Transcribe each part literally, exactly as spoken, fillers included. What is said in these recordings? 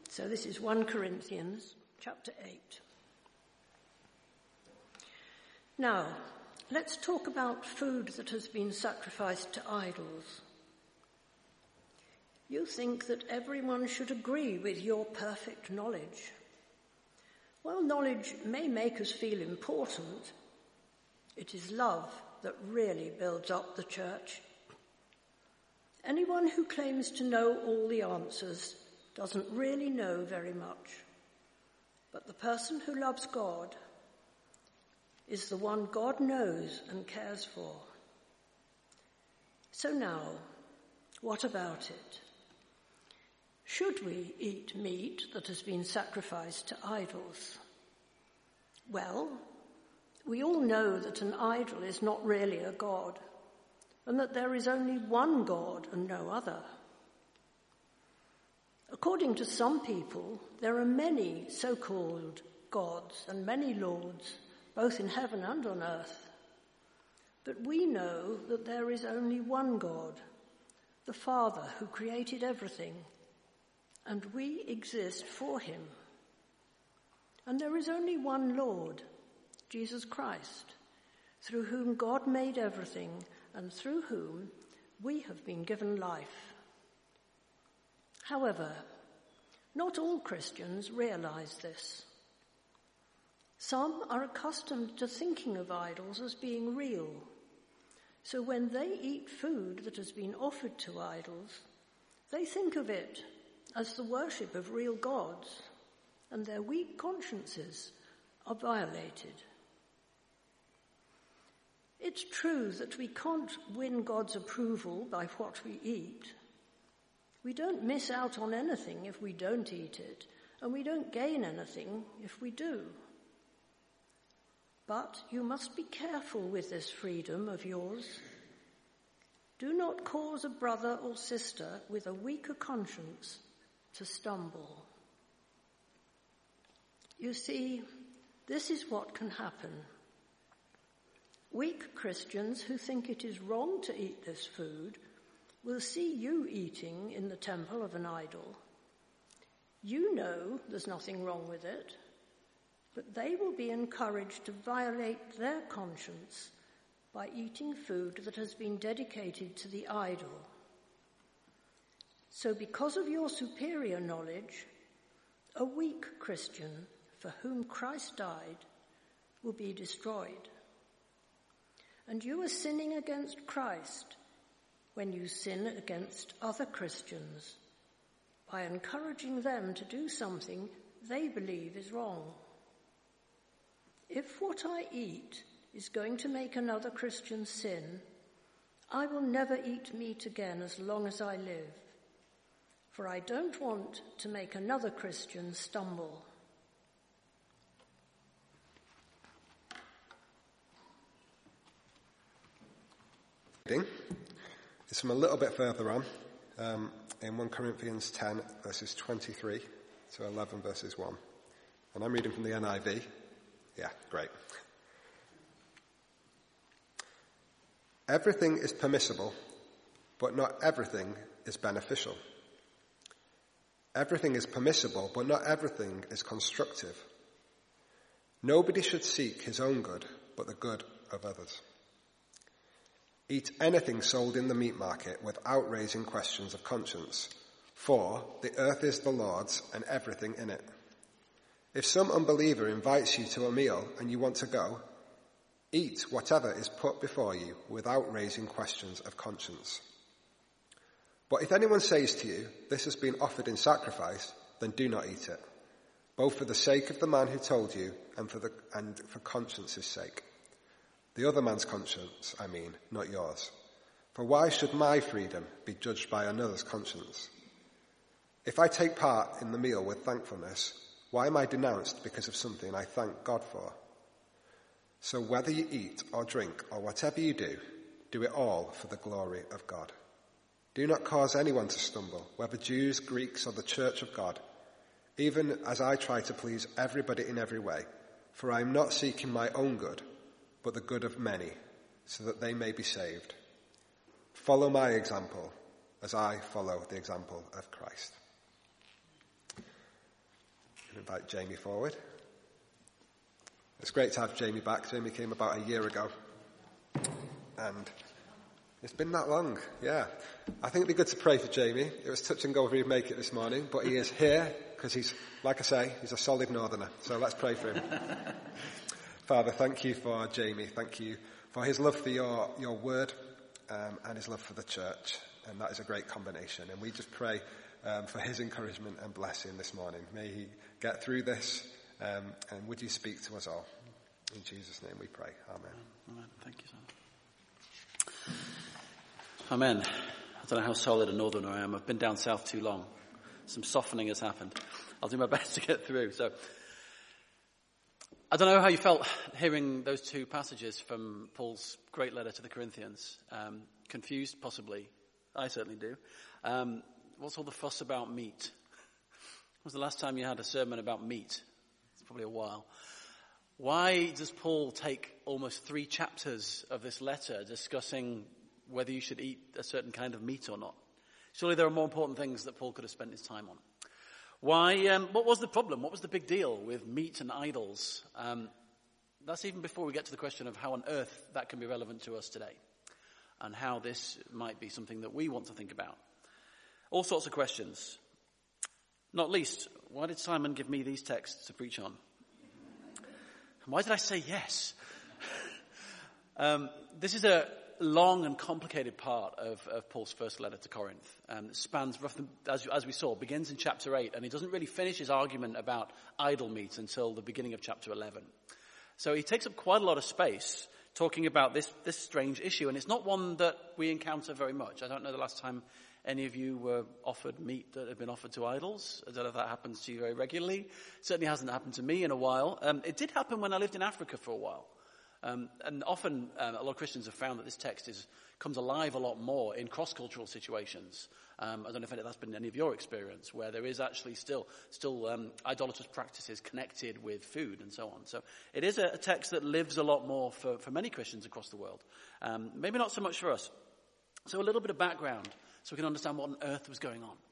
So this is First Corinthians chapter eight. Now, let's talk about food that has been sacrificed to idols. You think that everyone should agree with your perfect knowledge. While knowledge may make us feel important, it is love that really builds up the church. Anyone who claims to know all the answers doesn't really know very much. But the person who loves God is the one God knows and cares for. So now, what about it? Should we eat meat that has been sacrificed to idols? Well, we all know that an idol is not really a god, and that there is only one God and no other. According to some people, there are many so-called gods and many lords, both in heaven and on earth. But we know that there is only one God, the Father who created everything, and we exist for him. And there is only one Lord, Jesus Christ, through whom God made everything and through whom we have been given life. However, not all Christians realize this. Some are accustomed to thinking of idols as being real. So when they eat food that has been offered to idols, they think of it as the worship of real gods, and their weak consciences are violated. It's true that we can't win God's approval by what we eat. We don't miss out on anything if we don't eat it, and we don't gain anything if we do. But you must be careful with this freedom of yours. Do not cause a brother or sister with a weaker conscience to stumble. You see, this is what can happen. Weak Christians who think it is wrong to eat this food will see you eating in the temple of an idol. You know there's nothing wrong with it, but they will be encouraged to violate their conscience by eating food that has been dedicated to the idol. So because of your superior knowledge, a weak Christian for whom Christ died will be destroyed. And you are sinning against Christ when you sin against other Christians by encouraging them to do something they believe is wrong. If what I eat is going to make another Christian sin, I will never eat meat again as long as I live, for I don't want to make another Christian stumble. It's from a little bit further on, um, in First Corinthians ten, verses twenty-three to eleven, verses one. And I'm reading from the N I V. Yeah, great. Everything is permissible, but not everything is beneficial. Everything is permissible, but not everything is constructive. Nobody should seek his own good, but the good of others. Eat anything sold in the meat market without raising questions of conscience, for the earth is the Lord's and everything in it. If some unbeliever invites you to a meal and you want to go, eat whatever is put before you without raising questions of conscience. But if anyone says to you, this has been offered in sacrifice, then do not eat it, both for the sake of the man who told you and for the and for conscience's sake. The other man's conscience, I mean, not yours. For why should my freedom be judged by another's conscience? If I take part in the meal with thankfulness, why am I denounced because of something I thank God for? So whether you eat or drink or whatever you do, do it all for the glory of God. Do not cause anyone to stumble, whether Jews, Greeks, or the church of God, even as I try to please everybody in every way, for I am not seeking my own good, but the good of many, so that they may be saved. Follow my example as I follow the example of Christ. invite Jamie forward. It's great to have Jamie back. Jamie came about a year ago. And it's been that long, yeah. I think it'd be good to pray for Jamie. It was touch and go if he'd make it this morning, but he is here because he's, like I say, he's a solid northerner. So let's pray for him. Father, thank you for Jamie. Thank you for his love for your, your word um, and his love for the church. And that is a great combination. And we just pray um, for his encouragement and blessing this morning. May he get through this. Um, and would you speak to us all? In Jesus' name we pray. Amen. Amen. Thank you, son. Amen. I don't know how solid a northerner I am. I've been down south too long. Some softening has happened. I'll do my best to get through. So, I don't know how you felt hearing those two passages from Paul's great letter to the Corinthians. Um, confused, possibly. I certainly do. Um, what's all the fuss about meat? When was the last time you had a sermon about meat? It's probably a while. Why does Paul take almost three chapters of this letter discussing whether you should eat a certain kind of meat or not? Surely there are more important things that Paul could have spent his time on. Why? Um, what was the problem? What was the big deal with meat and idols? Um, that's even before we get to the question of how on earth that can be relevant to us today, and how this might be something that we want to think about. All sorts of questions. Not least, why did Simon give me these texts to preach on? And why did I say yes? um, this is a long and complicated part of, of Paul's first letter to Corinth. Um, it spans, roughly, as, as we saw, begins in chapter eight, and he doesn't really finish his argument about idol meat until the beginning of chapter eleven. So he takes up quite a lot of space talking about this, this strange issue, and it's not one that we encounter very much. I don't know the last time any of you were offered meat that had been offered to idols. I don't know if that happens to you very regularly. It certainly hasn't happened to me in a while. Um, it did happen when I lived in Africa for a while. Um, and often um, a lot of Christians have found that this text is comes alive a lot more in cross-cultural situations. Um, I don't know if that's been any of your experience, where there is actually still still um, idolatrous practices connected with food and so on. So it is a, a text that lives a lot more for, for many Christians across the world. Um, maybe not so much for us. So a little bit of background so we can understand what on earth was going on.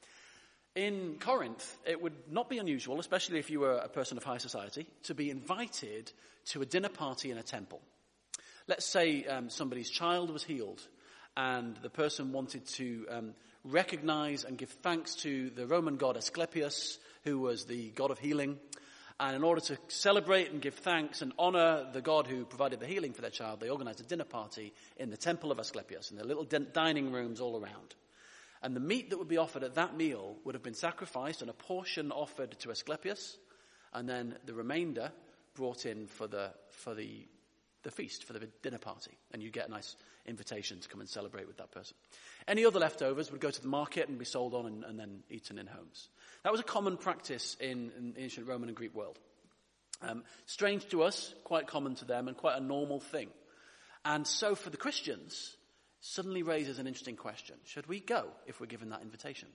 In Corinth, it would not be unusual, especially if you were a person of high society, to be invited to a dinner party in a temple. Let's say um, somebody's child was healed, and the person wanted to um, recognize and give thanks to the Roman god Asclepius, who was the god of healing. And in order to celebrate and give thanks and honor the god who provided the healing for their child, they organized a dinner party in the temple of Asclepius, in their little din- dining rooms all around. And the meat that would be offered at that meal would have been sacrificed and a portion offered to Asclepius, and then the remainder brought in for the for the the feast, for the dinner party. And you get a nice invitation to come and celebrate with that person. Any other leftovers would go to the market and be sold on and, and then eaten in homes. That was a common practice in, in the ancient Roman and Greek world. Um, strange to us, quite common to them, and quite a normal thing. And so for the Christians, suddenly raises an interesting question. Should we go if we're given that invitation?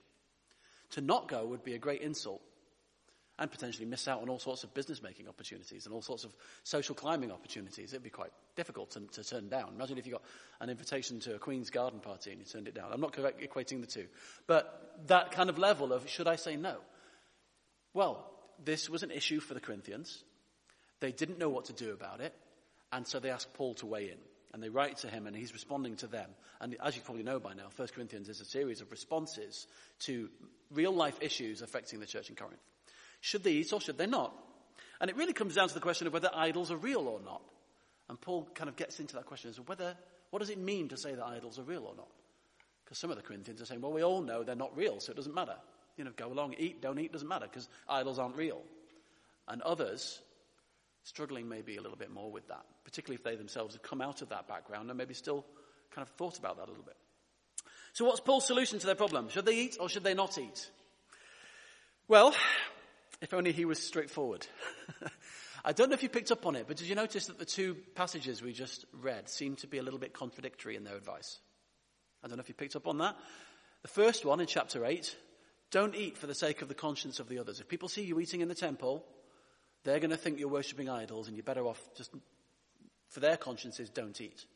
To not go would be a great insult and potentially miss out on all sorts of business-making opportunities and all sorts of social climbing opportunities. It'd be quite difficult to, to turn down. Imagine if you got an invitation to a Queen's garden party and you turned it down. I'm not correct, equating the two. But that kind of level of, should I say no? Well, this was an issue for the Corinthians. They didn't know what to do about it, and so they asked Paul to weigh in. And they write to him, and he's responding to them. And as you probably know by now, First Corinthians is a series of responses to real-life issues affecting the church in Corinth. Should they eat or should they not? And it really comes down to the question of whether idols are real or not. And Paul kind of gets into that question as to whether, what does it mean to say that idols are real or not? Because some of the Corinthians are saying, well, we all know they're not real, so it doesn't matter. You know, go along, eat, don't eat, doesn't matter, because idols aren't real. And others, struggling maybe a little bit more with that, particularly if they themselves have come out of that background and maybe still kind of thought about that a little bit. So what's Paul's solution to their problem? Should they eat or should they not eat? Well, if only he was straightforward. I don't know if you picked up on it, but did you notice that the two passages we just read seem to be a little bit contradictory in their advice? I don't know if you picked up on that. The first one in chapter eight, don't eat for the sake of the conscience of the others. If people see you eating in the temple, they're going to think you're worshipping idols and you're better off just, for their consciences, don't eat.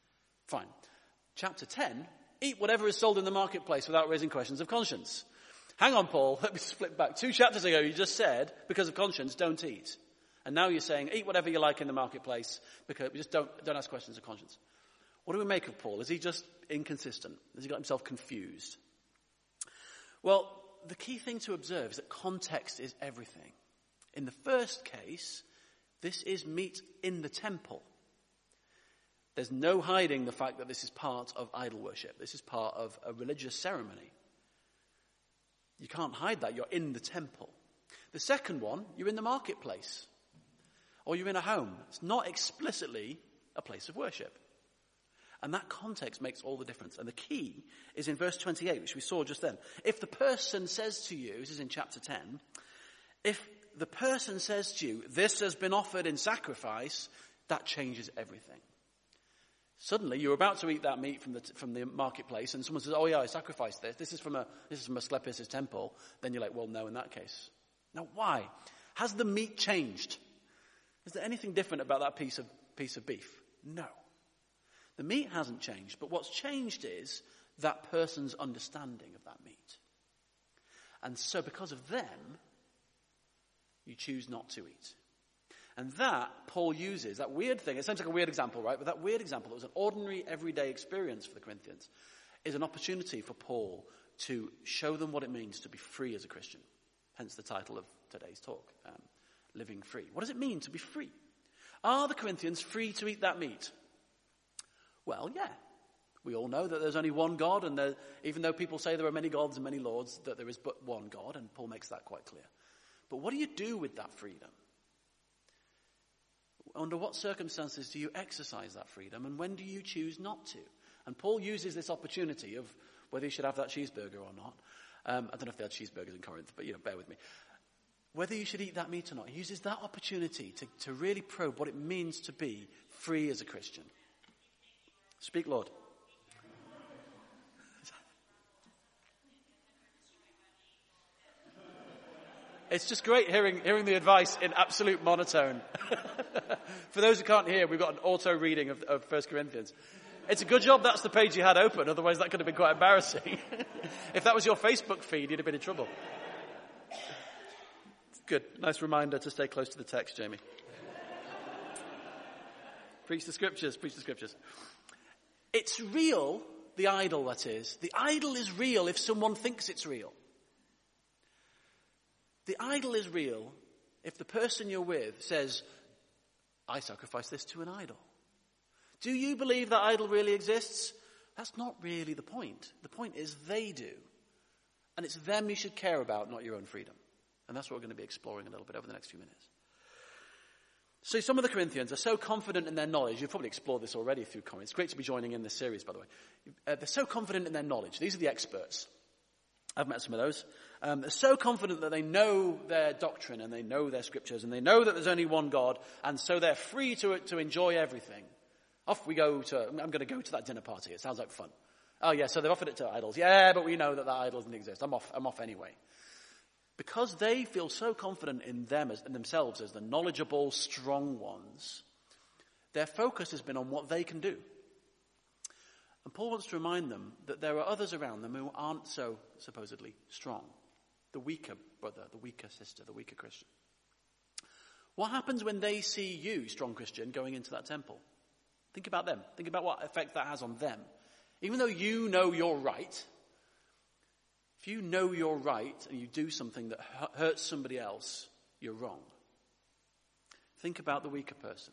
Fine. Chapter ten, eat whatever is sold in the marketplace without raising questions of conscience. Hang on, Paul, let me split back. Two chapters ago you just said, because of conscience, don't eat. And now you're saying, eat whatever you like in the marketplace, because just don't, don't ask questions of conscience. What do we make of Paul? Is he just inconsistent? Has he got himself confused? Well, the key thing to observe is that context is everything. In the first case, this is meat in the temple. There's no hiding the fact that this is part of idol worship. This is part of a religious ceremony. You can't hide that. You're in the temple. The second one, you're in the marketplace. Or you're in a home. It's not explicitly a place of worship. And that context makes all the difference. And the key is in verse twenty-eight, which we saw just then. If the person says to you, this is in chapter ten, if the person says to you, this has been offered in sacrifice, that changes everything. Suddenly, you're about to eat that meat from the from the marketplace, and someone says, "Oh yeah, I sacrificed this. This is from a this is from Asclepius' temple." Then you're like, "Well, no, in that case." Now, why? Has the meat changed? Is there anything different about that piece of piece of beef? No. The meat hasn't changed, but what's changed is that person's understanding of that meat. And so, because of them, you choose not to eat. And that, Paul uses, that weird thing, it sounds like a weird example, right? But that weird example, that was an ordinary, everyday experience for the Corinthians, is an opportunity for Paul to show them what it means to be free as a Christian. Hence the title of today's talk, um, Living Free. What does it mean to be free? Are the Corinthians free to eat that meat? Well, yeah. We all know that there's only one God, and there, even though people say there are many gods and many lords, that there is but one God, and Paul makes that quite clear. But what do you do with that freedom? Under what circumstances do you exercise that freedom, and when do you choose not to? And Paul uses this opportunity of whether you should have that cheeseburger or not. Um, I don't know if they had cheeseburgers in Corinth, but you know, bear with me. Whether you should eat that meat or not, he uses that opportunity to, to really probe what it means to be free as a Christian. Speak, Lord. It's just great hearing hearing the advice in absolute monotone. For those who can't hear, we've got an auto reading of, of First Corinthians. It's a good job that's the page you had open, otherwise that could have been quite embarrassing. If that was your Facebook feed, you'd have been in trouble. Good. Nice reminder to stay close to the text, Jamie. Preach the scriptures, preach the scriptures. It's real, the idol, that is. The idol is real if someone thinks it's real. The idol is real if the person you're with says, I sacrifice this to an idol. Do you believe that idol really exists? That's not really the point. The point is they do. And it's them you should care about, not your own freedom. And that's what we're going to be exploring a little bit over the next few minutes. So some of the Corinthians are so confident in their knowledge. You've probably explored this already through Corinth. It's great to be joining in this series, by the way. Uh, they're so confident in their knowledge. These are the experts. I've met some of those. Um, they're so confident that they know their doctrine and they know their scriptures and they know that there's only one God, and so they're free to to enjoy everything. Off we go to, I'm going to go to that dinner party. It sounds like fun. Oh yeah, so they've offered it to idols. Yeah, but we know that that idol doesn't exist. I'm off, I'm off anyway. Because they feel so confident in them as in themselves as the knowledgeable, strong ones, their focus has been on what they can do. And Paul wants to remind them that there are others around them who aren't so supposedly strong. The weaker brother, the weaker sister, the weaker Christian. What happens when they see you, strong Christian, going into that temple? Think about them. Think about what effect that has on them. Even though you know you're right, if you know you're right and you do something that hurts somebody else, you're wrong. Think about the weaker person.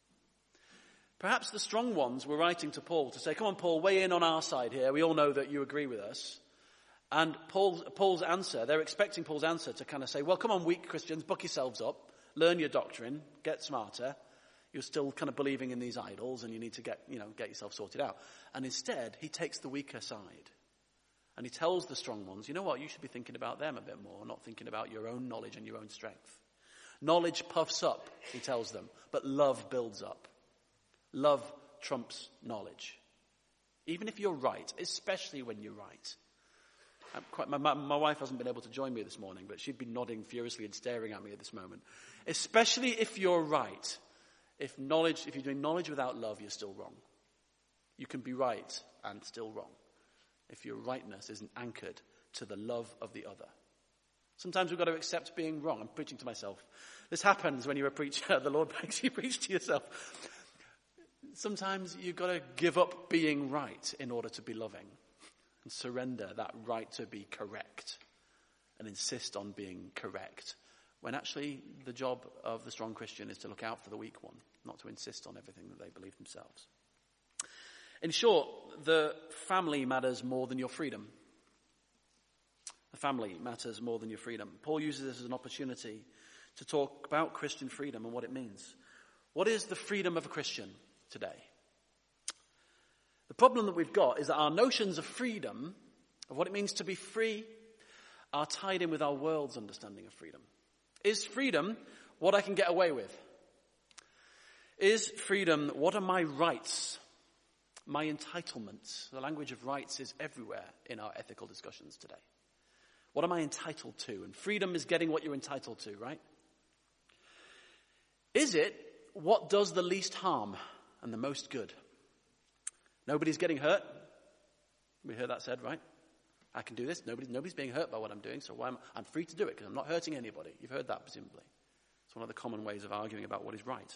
Perhaps the strong ones were writing to Paul to say, come on, Paul, weigh in on our side here. We all know that you agree with us. And Paul's, Paul's answer, they're expecting Paul's answer to kind of say, well, come on, weak Christians, buck yourselves up, learn your doctrine, get smarter. You're still kind of believing in these idols and you need to get, you know, get yourself sorted out. And instead, he takes the weaker side. And he tells the strong ones, you know what, you should be thinking about them a bit more, not thinking about your own knowledge and your own strength. Knowledge puffs up, he tells them, but love builds up. Love trumps knowledge. Even if you're right, especially when you're right. I'm quite, my, my, my wife hasn't been able to join me this morning, but she'd be nodding furiously and staring at me at this moment. Especially if you're right. If knowledge, if you're doing knowledge without love, you're still wrong. You can be right and still wrong. If your rightness isn't anchored to the love of the other. Sometimes we've got to accept being wrong. I'm preaching to myself. This happens when you're a preacher. The Lord makes you preach to yourself. Sometimes you've got to give up being right in order to be loving and surrender that right to be correct and insist on being correct, when actually the job of the strong Christian is to look out for the weak one, not to insist on everything that they believe themselves. In short, the family matters more than your freedom. The family matters more than your freedom. Paul uses this as an opportunity to talk about Christian freedom and what it means. What is the freedom of a Christian today? The problem that we've got is that our notions of freedom, of what it means to be free, are tied in with our world's understanding of freedom. Is freedom what I can get away with? Is freedom what are my rights, my entitlements? The language of rights is everywhere in our ethical discussions today. What am I entitled to? And freedom is getting what you're entitled to, right? Is it what does the least harm and the most good? Nobody's getting hurt. We heard that said, right? I can do this. Nobody's, nobody's being hurt by what I'm doing, so why am I? I'm free to do it because I'm not hurting anybody. You've heard that, presumably. It's one of the common ways of arguing about what is right.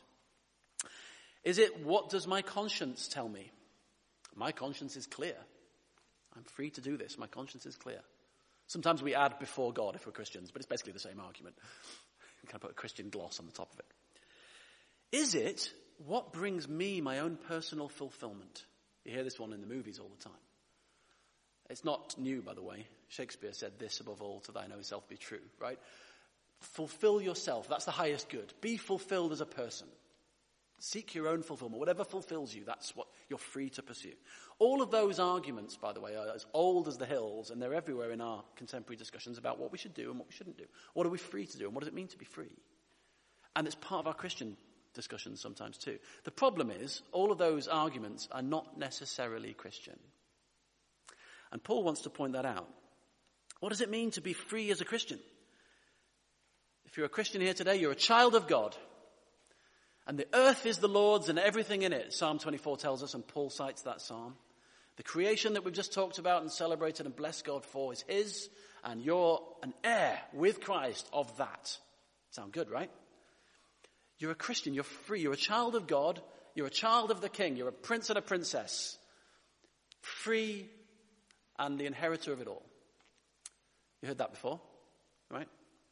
Is it what does my conscience tell me? My conscience is clear. I'm free to do this. My conscience is clear. Sometimes we add before God if we're Christians, but it's basically the same argument. We kind of put a Christian gloss on the top of it. Is it what brings me my own personal fulfillment? You hear this one in the movies all the time. It's not new, by the way. Shakespeare said this, above all, to thine own self be true, right? Fulfill yourself. That's the highest good. Be fulfilled as a person. Seek your own fulfillment. Whatever fulfills you, that's what you're free to pursue. All of those arguments, by the way, are as old as the hills, and they're everywhere in our contemporary discussions about what we should do and what we shouldn't do. What are we free to do, and what does it mean to be free? And it's part of our Christian discussions sometimes too. The problem is, all of those arguments are not necessarily Christian. And Paul wants to point that out. What does it mean to be free as a Christian? If you're a Christian here today, you're a child of God. And the earth is the Lord's and everything in it. Psalm twenty-four tells us, and Paul cites that psalm. The creation that we've just talked about and celebrated and blessed God for is his, and you're an heir with Christ of that. Sound good, right? You're a Christian, you're free, you're a child of God, you're a child of the King, you're a prince and a princess. Free and the inheritor of it all. You heard that before, right?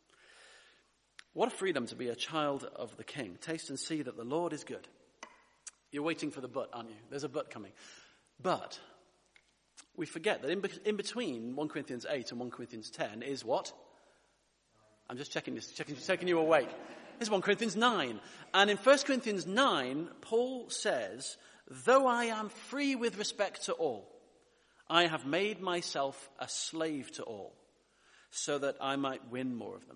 What a freedom to be a child of the King. Taste and see that the Lord is good. You're waiting for the but, aren't you? There's a but coming. But we forget that in, be- in between First Corinthians eight and First Corinthians ten is what? I'm just checking this, checking, checking you awake. It's First Corinthians nine. And in First Corinthians nine, Paul says, though I am free with respect to all, I have made myself a slave to all, so that I might win more of them.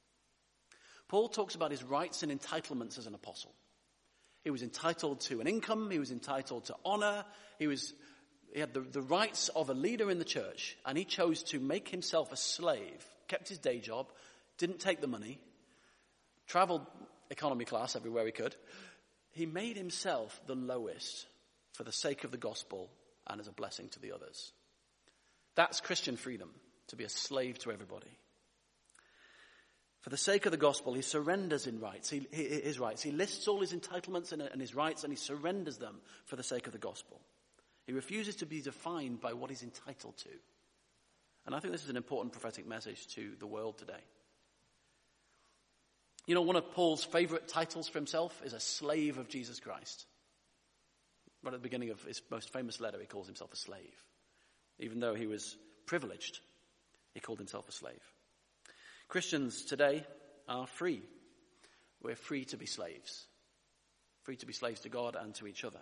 Paul talks about his rights and entitlements as an apostle. He was entitled to an income, he was entitled to honor, he was he had the, the rights of a leader in the church, and he chose to make himself a slave, kept his day job, didn't take the money, traveled economy class everywhere he could. He made himself the lowest for the sake of the gospel and as a blessing to the others. That's Christian freedom, to be a slave to everybody. For the sake of the gospel, he surrenders in rights, he, his rights. He lists all his entitlements and, and his rights, and he surrenders them for the sake of the gospel. He refuses to be defined by what he's entitled to. And I think this is an important prophetic message to the world today. You know, one of Paul's favorite titles for himself is a slave of Jesus Christ. Right at the beginning of his most famous letter, he calls himself a slave. Even though he was privileged, he called himself a slave. Christians today are free. We're free to be slaves. Free to be slaves to God and to each other.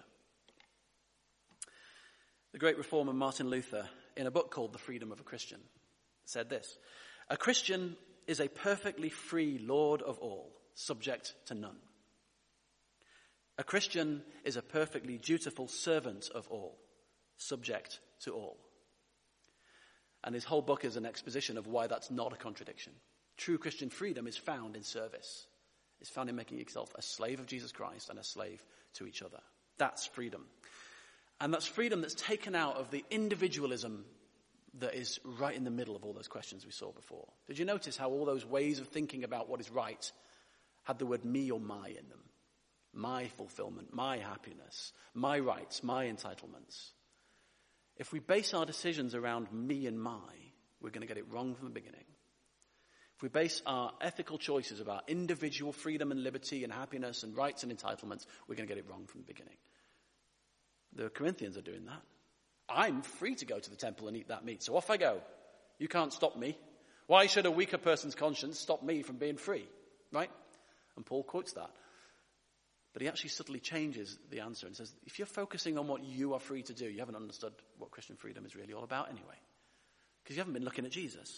The great reformer Martin Luther, in a book called The Freedom of a Christian, said this: a Christian is a perfectly free Lord of all, subject to none. A Christian is a perfectly dutiful servant of all, subject to all. And his whole book is an exposition of why that's not a contradiction. True Christian freedom is found in service. It's found in making yourself a slave of Jesus Christ and a slave to each other. That's freedom. And that's freedom that's taken out of the individualism that is right in the middle of all those questions we saw before. Did you notice how all those ways of thinking about what is right had the word me or my in them? My fulfillment, my happiness, my rights, my entitlements. If we base our decisions around me and my, we're going to get it wrong from the beginning. If we base our ethical choices about individual freedom and liberty and happiness and rights and entitlements, we're going to get it wrong from the beginning. The Corinthians are doing that. I'm free to go to the temple and eat that meat, so off I go. You can't stop me. Why should a weaker person's conscience stop me from being free? Right? And Paul quotes that. But he actually subtly changes the answer and says, if you're focusing on what you are free to do, you haven't understood what Christian freedom is really all about anyway. Because you haven't been looking at Jesus.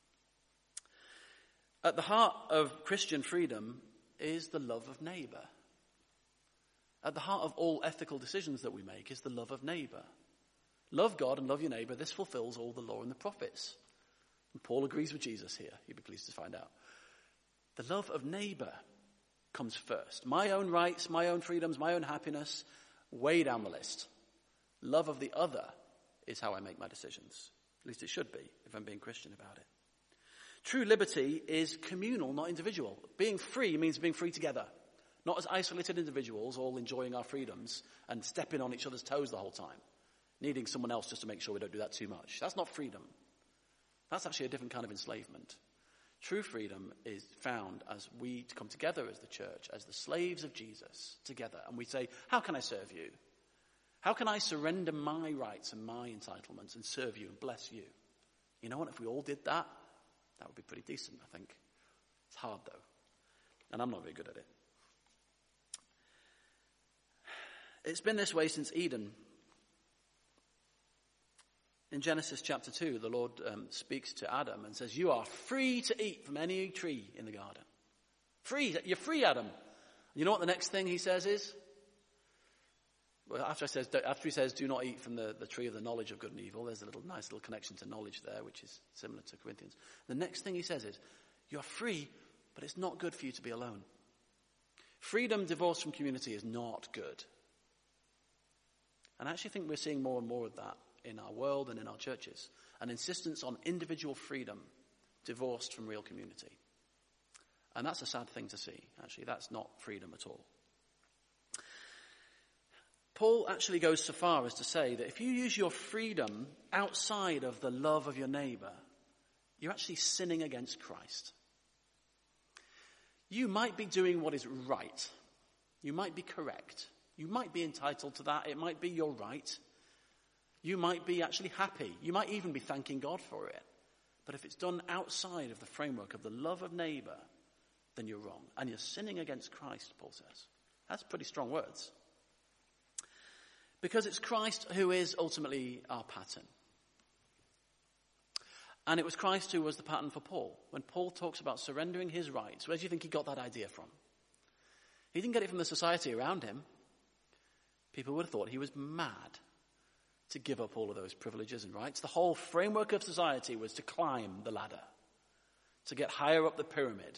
At the heart of Christian freedom is the love of neighbor. At the heart of all ethical decisions that we make is the love of neighbor. Love God and love your neighbor. This fulfills all the law and the prophets. And Paul agrees with Jesus here. You'd be pleased to find out. The love of neighbor comes first. My own rights, my own freedoms, my own happiness, way down the list. Love of the other is how I make my decisions. At least it should be, if I'm being Christian about it. True liberty is communal, not individual. Being free means being free together. Not as isolated individuals, all enjoying our freedoms and stepping on each other's toes the whole time. Needing someone else just to make sure we don't do that too much. That's not freedom. That's actually a different kind of enslavement. True freedom is found as we come together as the church, as the slaves of Jesus together. And we say, how can I serve you? How can I surrender my rights and my entitlements and serve you and bless you? You know what? If we all did that, that would be pretty decent, I think. It's hard, though. And I'm not very good at it. It's been this way since Eden. In Genesis chapter two, the Lord um, speaks to Adam and says, you are free to eat from any tree in the garden. Free. You're free, Adam. You know what the next thing he says is? Well, after, I says, after he says, do not eat from the, the tree of the knowledge of good and evil, there's a little nice little connection to knowledge there, which is similar to Corinthians. The next thing he says is, you're free, but it's not good for you to be alone. Freedom divorced from community is not good. And I actually think we're seeing more and more of that in our world and in our churches. An insistence on individual freedom divorced from real community. And that's a sad thing to see, actually. That's not freedom at all. Paul actually goes so far as to say that if you use your freedom outside of the love of your neighbor, you're actually sinning against Christ. You might be doing what is right. You might be correct. You might be entitled to that. It might be your right. You might be actually happy. You might even be thanking God for it. But if it's done outside of the framework of the love of neighbor, then you're wrong. And you're sinning against Christ, Paul says. That's pretty strong words. Because it's Christ who is ultimately our pattern. And it was Christ who was the pattern for Paul. When Paul talks about surrendering his rights, where do you think he got that idea from? He didn't get it from the society around him. People would have thought he was mad to give up all of those privileges and rights. The whole framework of society was to climb the ladder, to get higher up the pyramid.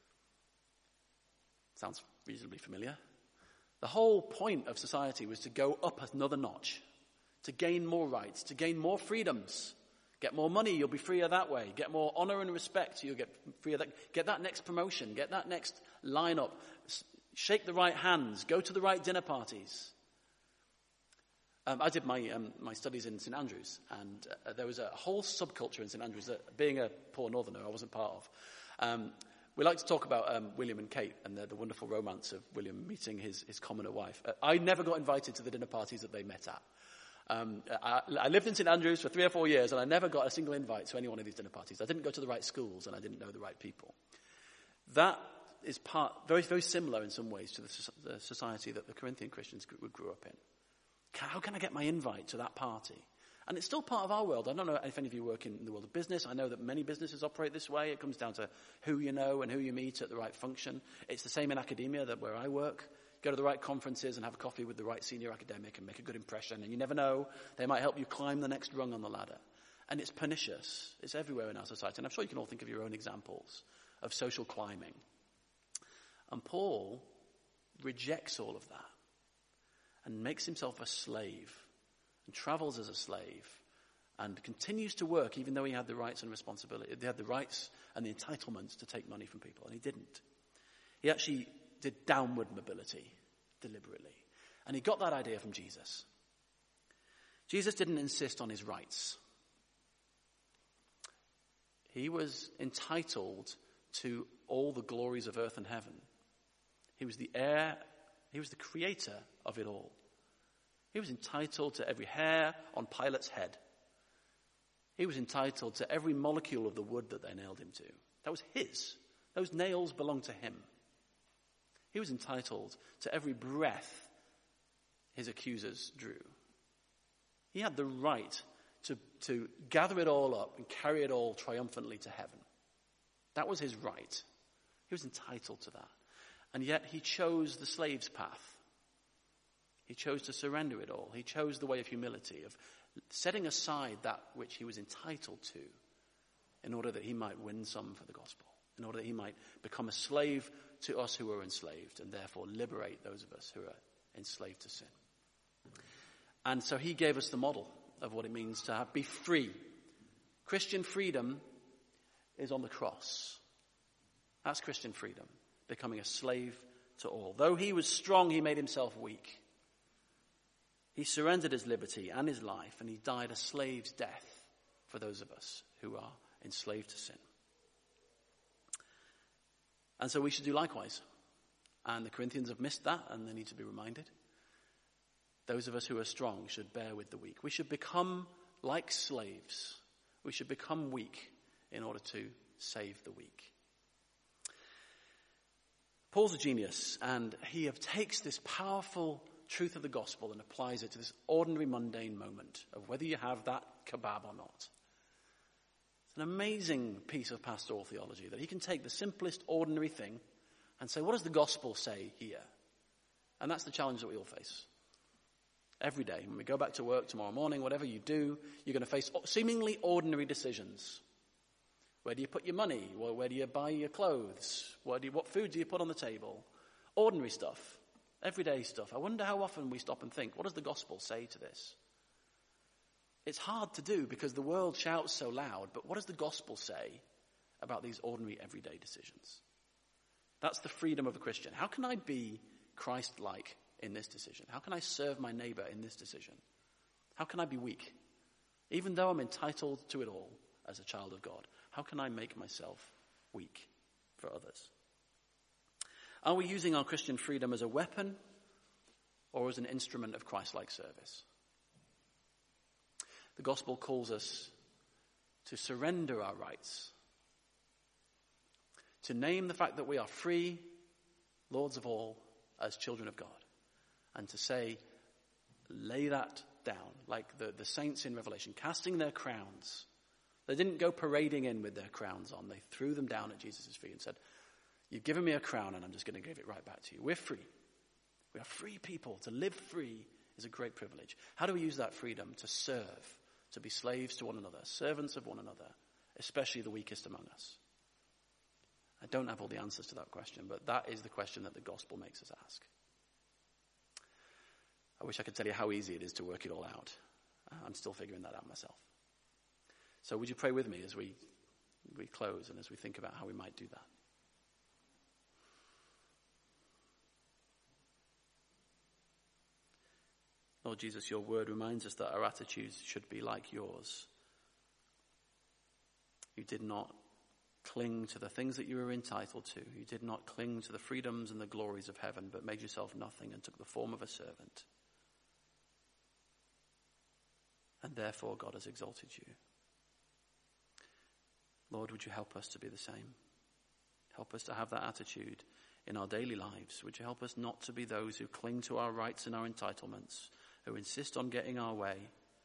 Sounds reasonably familiar. The whole point of society was to go up another notch, to gain more rights, to gain more freedoms. Get more money, you'll be freer that way. Get more honor and respect, you'll get freer that. Get that next promotion, get that next lineup. Shake the right hands, go to the right dinner parties. Um, I did my um, my studies in St Andrews, and uh, there was a whole subculture in St Andrews that, being a poor northerner, I wasn't part of. Um, we like to talk about um, William and Kate and the, the wonderful romance of William meeting his, his commoner wife. Uh, I never got invited to the dinner parties that they met at. Um, I, I lived in St Andrews for three or four years, and I never got a single invite to any one of these dinner parties. I didn't go to the right schools, and I didn't know the right people. That is part very, very similar in some ways to the, the society that the Corinthian Christians grew, grew up in. How can I get my invite to that party? And it's still part of our world. I don't know if any of you work in the world of business. I know that many businesses operate this way. It comes down to who you know and who you meet at the right function. It's the same in academia, that where I work. Go to the right conferences and have a coffee with the right senior academic and make a good impression. And you never know, they might help you climb the next rung on the ladder. And it's pernicious. It's everywhere in our society. And I'm sure you can all think of your own examples of social climbing. And Paul rejects all of that and makes himself a slave and travels as a slave and continues to work even though he had the rights and responsibility. He had the rights and the entitlements to take money from people, and he didn't. He actually did downward mobility deliberately. And he got that idea from Jesus. Jesus didn't insist on his rights. He was entitled to all the glories of earth and heaven. He was the heir, he was the creator of it all. He was entitled to every hair on Pilate's head. He was entitled to every molecule of the wood that they nailed him to. That was his. Those nails belonged to him. He was entitled to every breath his accusers drew. He had the right to, to gather it all up and carry it all triumphantly to heaven. That was his right. He was entitled to that. And yet he chose the slave's path. He chose to surrender it all. He chose the way of humility, of setting aside that which he was entitled to in order that he might win some for the gospel, in order that he might become a slave to us who are enslaved and therefore liberate those of us who are enslaved to sin. And so he gave us the model of what it means to have, be free. Christian freedom is on the cross. That's Christian freedom, becoming a slave to all. Though he was strong, he made himself weak. He surrendered his liberty and his life, and he died a slave's death for those of us who are enslaved to sin. And so we should do likewise. And the Corinthians have missed that, and they need to be reminded. Those of us who are strong should bear with the weak. We should become like slaves. We should become weak in order to save the weak. Paul's a genius, and he takes this powerful truth of the gospel and applies it to this ordinary mundane moment of whether you have that kebab or not. It's an amazing piece of pastoral theology that he can take the simplest ordinary thing and say, what does the gospel say here? And that's the challenge that we all face. Every day, when we go back to work tomorrow morning, whatever you do, you're going to face seemingly ordinary decisions. Where do you put your money? Well, where do you buy your clothes? Where do you, what food do you put on the table? Ordinary stuff. Everyday stuff. I wonder how often we stop and think, what does the gospel say to this? It's hard to do because the world shouts so loud, but what does the gospel say about these ordinary everyday decisions? That's the freedom of a Christian. How can I be Christ-like in this decision? How can I serve my neighbor in this decision? How can I be weak? Even though I'm entitled to it all as a child of God, how can I make myself weak for others? Are we using our Christian freedom as a weapon or as an instrument of Christ-like service? The gospel calls us to surrender our rights, to name the fact that we are free, lords of all, as children of God, and to say, lay that down, like the, the saints in Revelation, casting their crowns. They didn't go parading in with their crowns on. They threw them down at Jesus' feet and said, you've given me a crown and I'm just going to give it right back to you. We're free. We are free people. To live free is a great privilege. How do we use that freedom to serve, to be slaves to one another, servants of one another, especially the weakest among us? I don't have all the answers to that question, but that is the question that the gospel makes us ask. I wish I could tell you how easy it is to work it all out. I'm still figuring that out myself. So would you pray with me as we, we close and as we think about how we might do that? Lord Jesus, your word reminds us that our attitudes should be like yours. You did not cling to the things that you were entitled to. You did not cling to the freedoms and the glories of heaven, but made yourself nothing and took the form of a servant. And therefore God has exalted you. Lord, would you help us to be the same? Help us to have that attitude in our daily lives. Would you help us not to be those who cling to our rights and our entitlements, who insist on getting our way,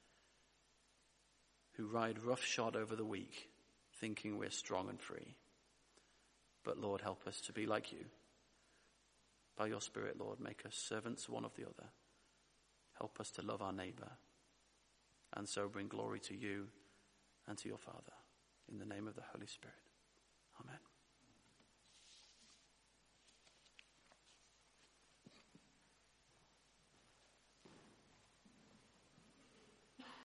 who ride roughshod over the weak, thinking we're strong and free. But Lord, help us to be like you. By your Spirit, Lord, make us servants one of the other. Help us to love our neighbor and so bring glory to you and to your Father. In the name of the Holy Spirit. Amen.